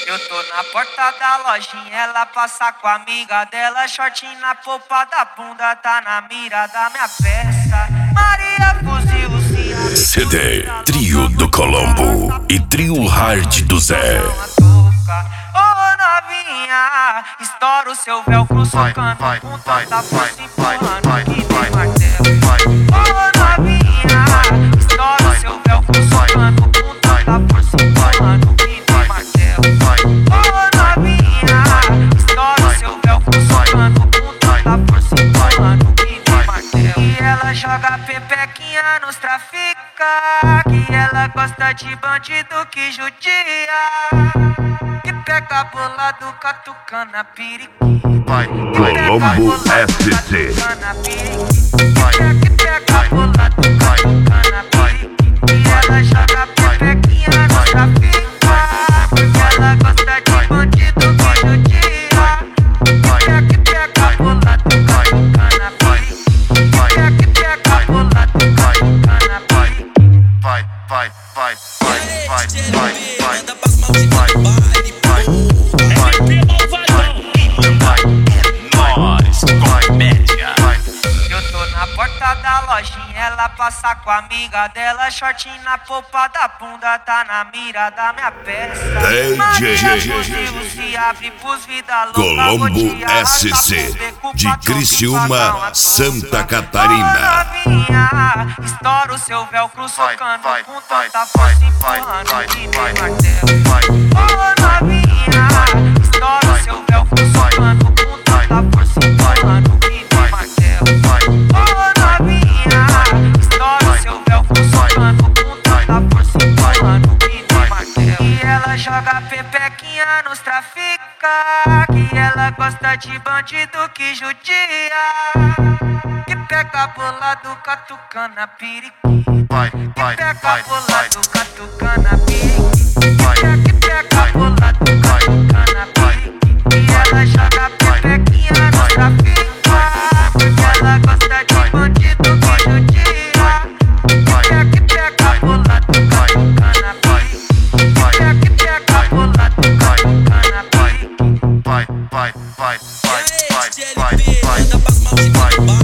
Eu tô na porta da lojinha, ela passa com a amiga dela. Shortinho na polpa da bunda, tá na mira da minha peça. Maria fuzil, Luciana. CD Trio do Colombo e Trio Hard do Zé. Ô novinha, estoura o seu velcro socando com tanta força empurrando que nem martelo. Ô novinha, estoura o seu velcro socando com tanta força empurrando que nem martelo. Ô novinha, estoura o seu velcro socando com tanta força empurrando que nem martelo. E ela joga pepequinha nos trafica, que ela gosta de bandido que judia. Pega bolado, catucando a periquita. Colombo SC. Que pega bolado, catucando a periquita. E ela joga pepequinha no trafica, porque ela gosta de bandido que judia. Que pega bolado, catucando a periquita. Que pega bolado, catucando a periquita. Vai, vai, vai, vai, vai, vai, vai. Manda pras mãos de baile. Eu tô na porta da lojinha, ela passa com a amiga dela. Shortinho na polpa da bunda, tá na mira da minha peça. DJ se abre pros vida louca. Colombo SC de Criciúma, Santa Catarina. Ô novinha, estoura o seu velcro socando com tanta força empurrando que nem martelo. Ô novinha, estoura o seu velcro socando com tanta força empurrando que nem martelo. Ô novinha, estoura o seu velcro socando com tanta força empurrando que nem martelo. E ela joga pepequinha nos trafica, que ela gosta de bandido que judia. Que pega bolado, catucando a periquita. Que pega bolado, catucando a periquita. Que pega bolado, catucando a periquita. E ela joga pepequinha no trafica, porque ela gosta de bandido que judia. Que pega bolado, catucando a periquita. Que pega bolado, catucando a periquita. Vai, vai, vai, vai, vai, vai, Manda pras mãos de baile.